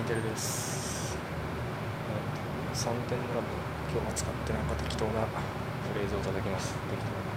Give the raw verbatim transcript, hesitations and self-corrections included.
テルです。さんてんラボ、今日は使ってなんか適当なフレーズを叩きます。適当な